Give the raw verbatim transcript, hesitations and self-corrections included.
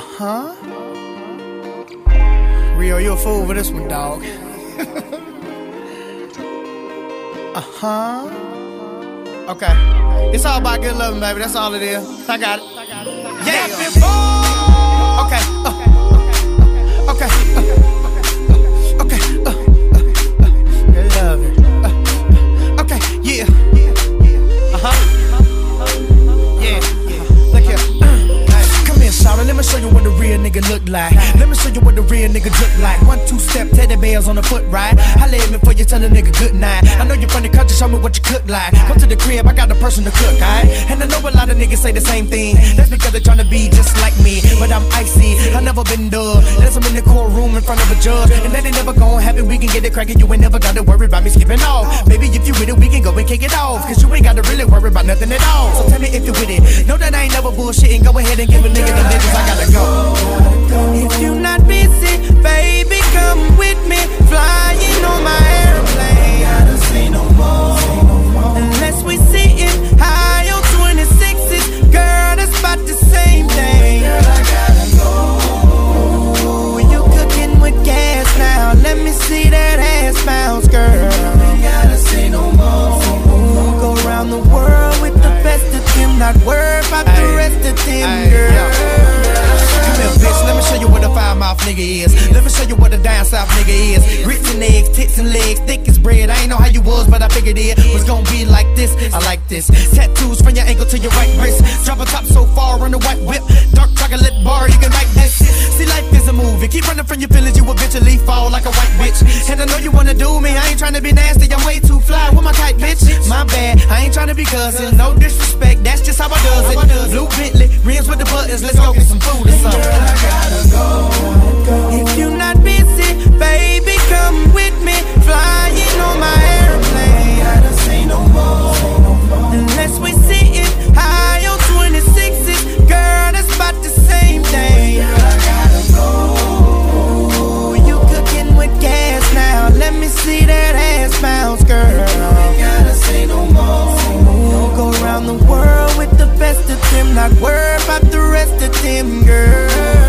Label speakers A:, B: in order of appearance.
A: Uh-huh. Rio, you a fool for this one, dog. Uh-huh. Okay. It's all about good loving, baby. That's all it is. I got it. Yeah. Okay. Uh, okay. Uh, okay. Uh, uh, good loving. Uh, okay. Yeah. Uh-huh. Yeah. Look here. Come here, shawty. Let me show you what the real nigga look like. Let me show you what the real nigga look like. One, two step, teddy bears on the foot ride. I let me before you tell a nigga good night. I know you're from the country, show me what you cook like. Come to the crib, I got the person to cook, alright? And I know a lot of niggas say the same thing. That's because they're trying to be just like me. But I'm icy, I never been dubbed. Unless I'm in the courtroom in front of a judge. And that ain't never gonna happen, we can get it crackin'. You ain't never gotta worry about me skipping off. Baby, if you with it, we can go and kick it off. Cause you ain't gotta really worry about nothing at all. So tell me if you with it. Know that I ain't never bullshitting. Go ahead and give a nigga the niggas, I gotta go.
B: If you not busy, baby, come with me. Flying on my airplane. Gotta say no more. Unless we sitting high on twenty-sixes. Girl, that's about the same thing. Girl, I gotta go. You cooking with gas now. Let me see that ass bounce, girl. You gotta say no more. Ooh, go around the world with the best of them. Not worry about the rest of them, girl.
A: Come here, bitch, let me show you what a five mouth nigga is. Let me show you what a down south nigga is. Grits and eggs, tits and legs, thick as bread. I ain't know how you was, but I figured it was gonna be like this. I like this. Tattoos from your ankle to your right wrist. Drop a top so far on the white whip. Dark chocolate bar, you can write that shit. See, life is a movie. Keep running from your feelings, you eventually fall like a white bitch. And I know you wanna do me. I ain't trying to be nasty, I'm way too fly with my tight bitch. My bad, I ain't trying to be cussing. No disrespect, that's just how I does it. Blue Bentley, rims with the buttons. Let's go get some food or something.
B: Girl, I gotta go. If you not busy, baby, come with me. Flying on my airplane. Gotta say no more. Unless we sitting high on twenty-sixes. Girl, that's about the same thing. Girl, I gotta go. You cooking with gas now. Let me see that ass bounce, girl. Gotta say no more. Don't go around the world with the best of them. Not worry about the rest of them, girl.